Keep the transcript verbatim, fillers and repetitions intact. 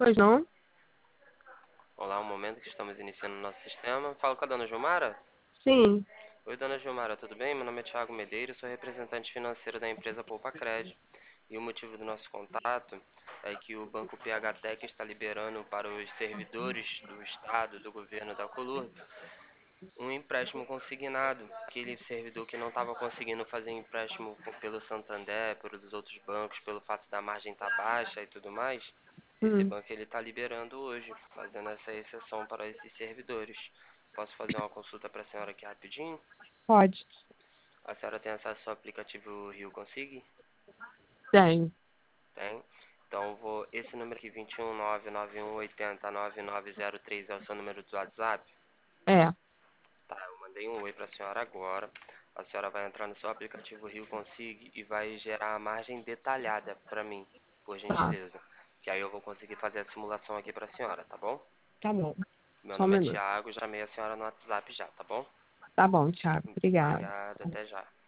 Pois não? Olá, um momento que estamos iniciando o nosso sistema. Falo com a dona Gilmara? Sim. Oi, dona Gilmara, tudo bem? Meu nome é Thiago Medeiros, sou representante financeiro da empresa Poupa Crédito. E o motivo do nosso contato é que o Banco P H Tech está liberando para os servidores do Estado, do governo da Colurb, um empréstimo consignado. Aquele servidor que não estava conseguindo fazer empréstimo pelo Santander, pelos outros bancos, pelo fato da margem estar baixa e tudo mais, esse Hum, banco ele está liberando hoje, fazendo essa exceção para esses servidores. Posso fazer uma consulta para a senhora aqui rapidinho? pode. A senhora tem acesso ao aplicativo Rio Consig? Tenho. Tem. Então vou. Esse número aqui, vinte e um nove nove um oito zero nove nove zero três, é o seu número do WhatsApp? É. Tá, eu mandei um oi para a senhora agora. A senhora vai entrar no seu aplicativo Rio Consig e vai gerar a margem detalhada para mim, por Tá. gentileza. Que aí eu vou conseguir fazer a simulação aqui para a senhora, tá bom? Tá bom. Meu Só um nome é minuto. Thiago, já chamei a senhora no WhatsApp já, tá bom? Tá bom, Thiago. Obrigada. Obrigado, até já.